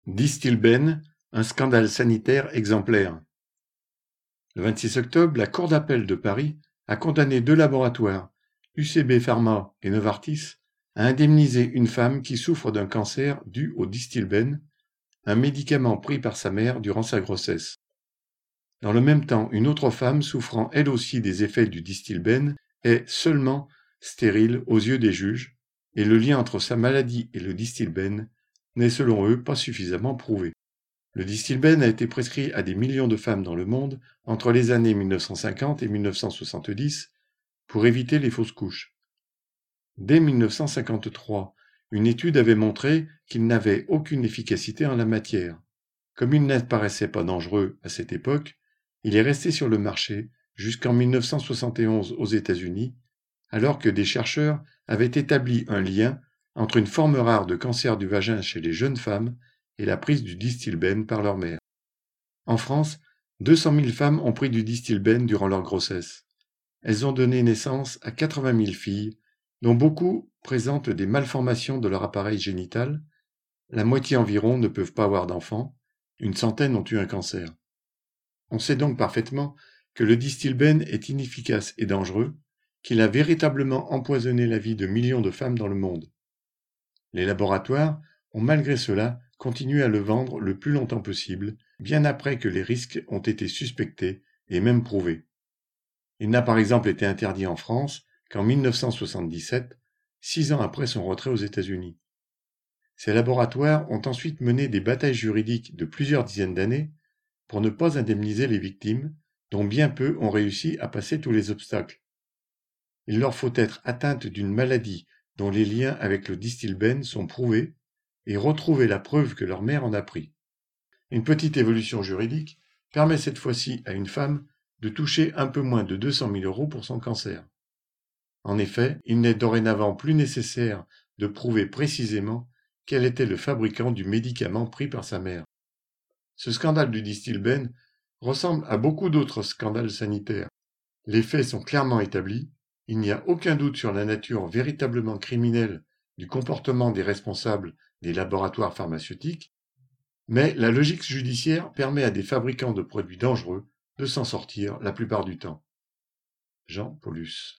Distilbène, un scandale sanitaire exemplaire. Le 26 octobre, la Cour d'appel de Paris a condamné 2 laboratoires, UCB Pharma et Novartis, à indemniser une femme qui souffre d'un cancer dû au distilbène, un médicament pris par sa mère durant sa grossesse. Dans le même temps, une autre femme souffrant elle aussi des effets du distilbène est seulement stérile aux yeux des juges, et le lien entre sa maladie et le distilbène n'est selon eux pas suffisamment prouvé. Le distilbène a été prescrit à des millions de femmes dans le monde entre les années 1950 et 1970 pour éviter les fausses couches. Dès 1953, une étude avait montré qu'il n'avait aucune efficacité en la matière. Comme il n'apparaissait pas dangereux à cette époque, il est resté sur le marché jusqu'en 1971 aux États-Unis, alors que des chercheurs avaient établi un lien entre une forme rare de cancer du vagin chez les jeunes femmes et la prise du distilbène par leur mère. En France, 200 000 femmes ont pris du distilbène durant leur grossesse. Elles ont donné naissance à 80 000 filles, dont beaucoup présentent des malformations de leur appareil génital. La moitié environ ne peuvent pas avoir d'enfants. Une centaine ont eu un cancer. On sait donc parfaitement que le distilbène est inefficace et dangereux, qu'il a véritablement empoisonné la vie de millions de femmes dans le monde. Les laboratoires ont malgré cela continué à le vendre le plus longtemps possible, bien après que les risques ont été suspectés et même prouvés. Il n'a par exemple été interdit en France qu'en 1977, 6 ans après son retrait aux États-Unis. Ces laboratoires ont ensuite mené des batailles juridiques de plusieurs dizaines d'années pour ne pas indemniser les victimes, dont bien peu ont réussi à passer tous les obstacles. Il leur faut être atteintes d'une maladie dont les liens avec le distilbène sont prouvés et retrouver la preuve que leur mère en a pris. Une petite évolution juridique permet cette fois-ci à une femme de toucher un peu moins de 200 000 € pour son cancer. En effet, il n'est dorénavant plus nécessaire de prouver précisément quel était le fabricant du médicament pris par sa mère. Ce scandale du distilbène ressemble à beaucoup d'autres scandales sanitaires. Les faits sont clairement établis, il n'y a aucun doute sur la nature véritablement criminelle du comportement des responsables des laboratoires pharmaceutiques, mais la logique judiciaire permet à des fabricants de produits dangereux de s'en sortir la plupart du temps. Jean Paulus.